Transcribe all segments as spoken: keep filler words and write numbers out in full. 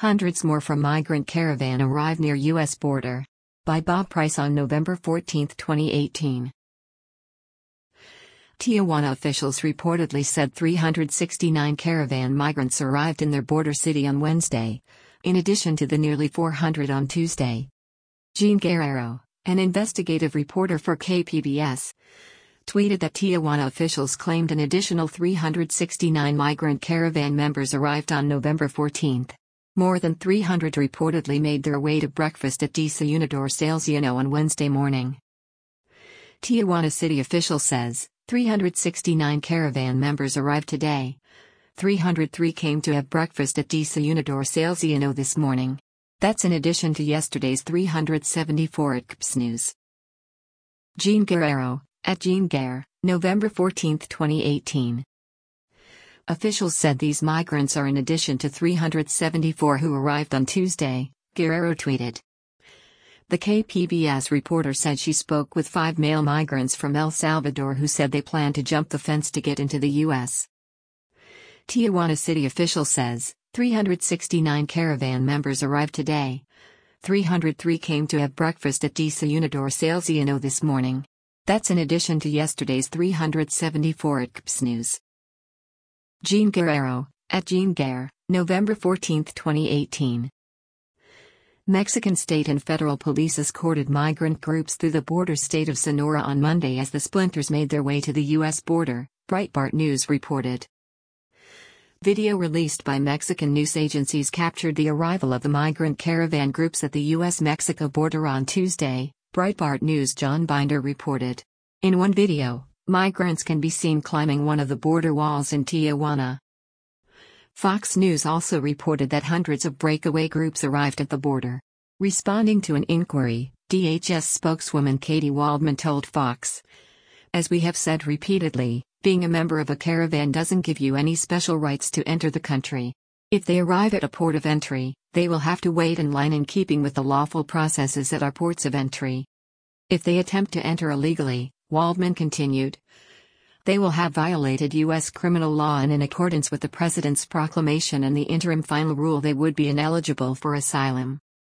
Hundreds more from migrant caravan arrive near U S border. By Bob Price on November fourteenth, twenty eighteen. Tijuana officials reportedly said three hundred sixty-nine caravan migrants arrived in their border city on Wednesday, in addition to the nearly four hundred on Tuesday. Jean Guerrero, an investigative reporter for K P B S, tweeted that Tijuana officials claimed an additional three hundred sixty-nine migrant caravan members arrived on November fourteenth. More than three hundred reportedly made their way to breakfast at Desayunador Salesiano on Wednesday morning. Tijuana city official says, three hundred sixty-nine caravan members arrived today. three hundred three came to have breakfast at Desayunador Salesiano this morning. That's in addition to yesterday's three hundred seventy-four at C P S News. Jean Guerrero, at Jean Guerre, November fourteenth, twenty eighteen. Officials said these migrants are in addition to three hundred seventy-four who arrived on Tuesday, Guerrero tweeted. The K P B S reporter said she spoke with five male migrants from El Salvador who said they plan to jump the fence to get into the U S. Tijuana city official says, three hundred sixty-nine caravan members arrived today. three hundred three came to have breakfast at Desayunador Salesiano this morning. That's in addition to yesterday's three hundred seventy-four at C P S News. Jean Guerrero, at Jean Guerre, November fourteenth, twenty eighteen. Mexican state and federal police escorted migrant groups through the border state of Sonora on Monday as the splinters made their way to the U S border, Breitbart News reported. Video released by Mexican news agencies captured the arrival of the migrant caravan groups at the U S Mexico border on Tuesday, Breitbart News' John Binder reported. In one video, migrants can be seen climbing one of the border walls in Tijuana. Fox News also reported that hundreds of breakaway groups arrived at the border. Responding to an inquiry, D H S spokeswoman Katie Waldman told Fox, "As we have said repeatedly, being a member of a caravan doesn't give you any special rights to enter the country. If they arrive at a port of entry, they will have to wait in line in keeping with the lawful processes at our ports of entry. If they attempt to enter illegally," Waldman continued, "they will have violated U S criminal law, and in accordance with the President's proclamation and the interim final rule they would be ineligible for asylum."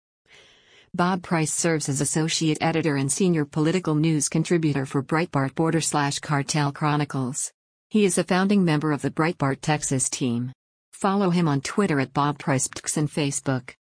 Bob Price serves as associate editor and senior political news contributor for Breitbart Border slash Cartel Chronicles. He is a founding member of the Breitbart Texas team. Follow him on Twitter at Bob Price and Facebook.